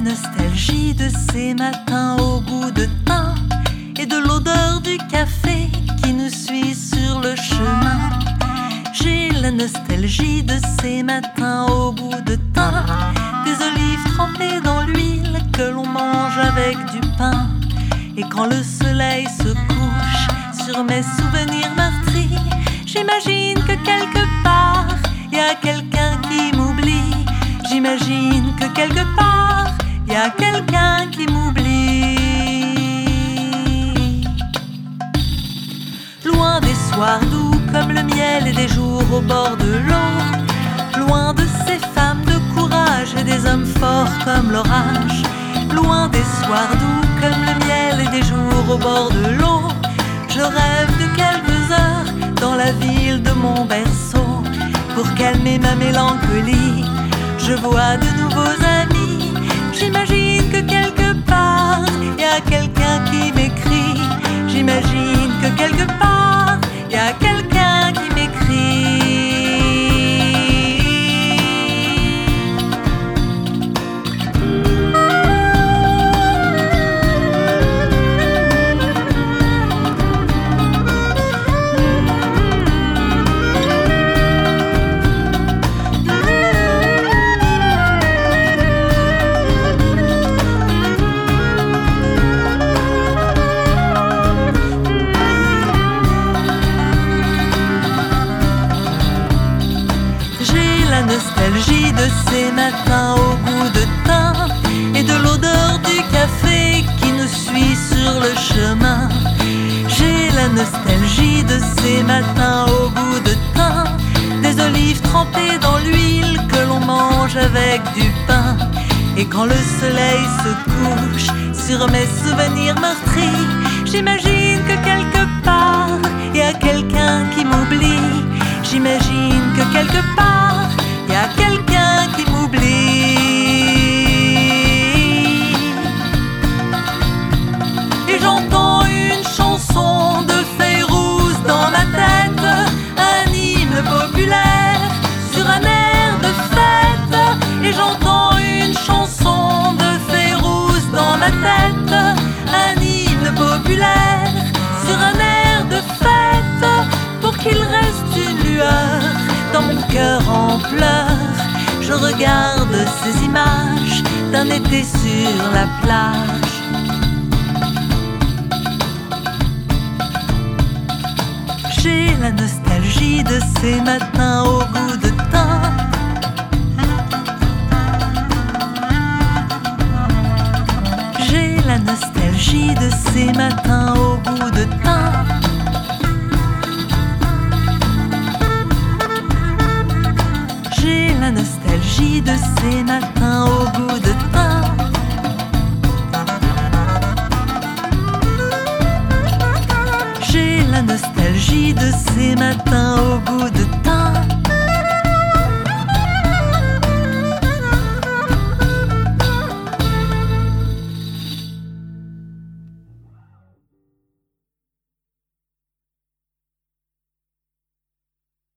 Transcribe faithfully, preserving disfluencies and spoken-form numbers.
nostalgie de ces matins au goût de thym et de l'odeur du café qui nous suit sur le chemin. J'ai la nostalgie de ces matins au goût de thym, des olives trempées dans l'huile que l'on mange avec du pain. Et quand le soleil se couche sur mes souvenirs meurtris, j'imagine que quelque part y a quelqu'un qui m'oublie. J'imagine que quelque part y a quelqu'un qui m'oublie. Loin des soirs doux comme le miel et des jours au bord de l'eau, loin de ces femmes de courage et des hommes forts comme l'orage, loin des soirs doux comme le miel et des jours au bord de l'eau, je rêve de quelques heures dans la ville de mon berceau. Pour calmer ma mélancolie, je vois de nouveaux amis. J'imagine que quelque part y a quelqu'un qui m'écrit. J'imagine que quelque part y a quelqu'un qui m'écrit. Nostalgie de ces matins au goût de thym et de l'odeur du café qui nous suit sur le chemin. J'ai la nostalgie de ces matins au goût de thym, des olives trempées dans l'huile que l'on mange avec du pain. Et quand le soleil se couche sur mes souvenirs meurtris, j'imagine que quelque part y a quelqu'un qui m'oublie. J'imagine que quelque part y a quelqu'un qui m'oublie. Et j'entends une chanson de Fayrouz dans ma tête, un hymne populaire sur un air de fête. Et j'entends une chanson de Fayrouz dans ma tête, un hymne populaire sur un air de fête. Pour qu'il reste une lueur dans mon cœur en pleurs, je regarde ces images d'un été sur la plage. J'ai la nostalgie de ces matins au goût de thym. J'ai la nostalgie de ces matins au goût de thym. La nostalgie de ces matins au goût de thym. J'ai la nostalgie de ces matins au goût de thym.